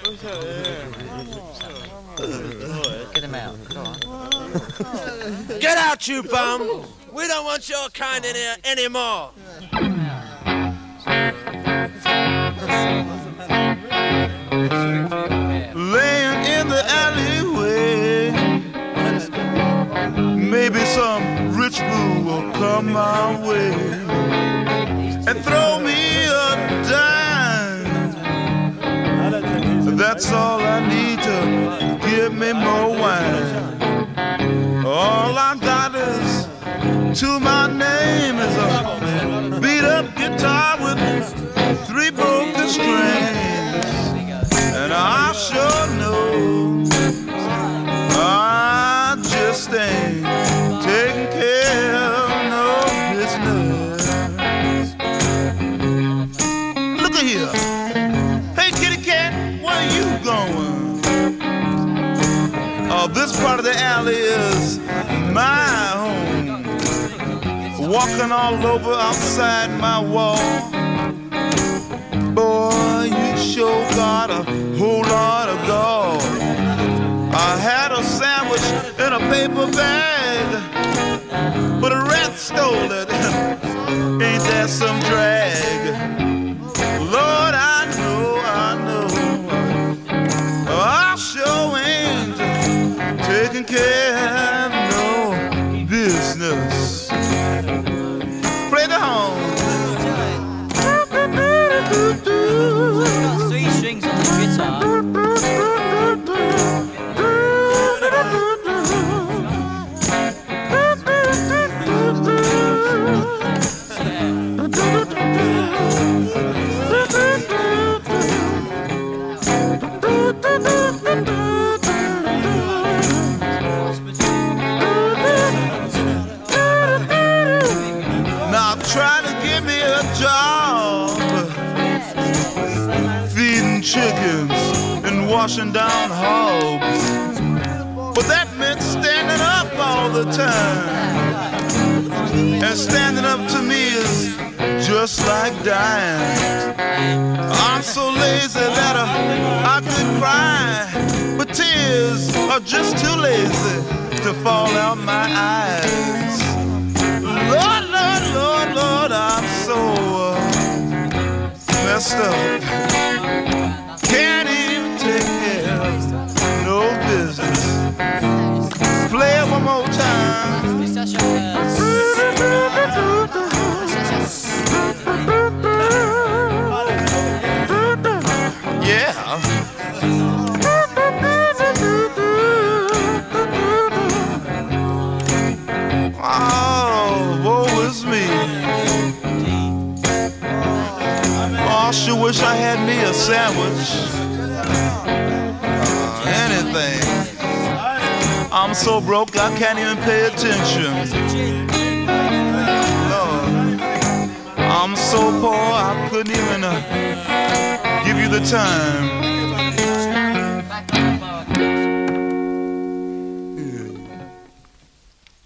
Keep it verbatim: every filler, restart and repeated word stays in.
Get him out. Go on. Get out, you bum! We don't want your kind in here anymore. Laying in the alleyway, maybe some rich boo will come my way and throw me a dime. That's all I need to give me more wine. All I got is to my name is a beat up guitar with three broken strings, and I sure know I just ain't taking care of no business. Look at here, hey kitty cat, where you going? Oh, this part of the alley is my home. Walking all over outside my wall. Boy, you sure got a whole lot of gall. I had a sandwich in a paper bag, but a rat stole it. Ain't that some drag? Lord, I know, I know, I sure ain't taking care of no business. Play the horn. Three strings on the guitar. Now try to give me a job feeding chickens and washing down hogs, but that meant standing up all the time, and standing up to me is just like dying. I'm so lazy that uh, I could cry, but tears are just too lazy to fall out my eyes. Lord, Lord, Lord, Lord, I'm so uh, messed up. Can't even take care of no business. Play it one more time. Yeah. Oh, woe is me. Oh, I sure wish I had me a sandwich. Uh, anything. I'm so broke I can't even pay attention. Lord, I'm so poor I couldn't even uh, give you the time.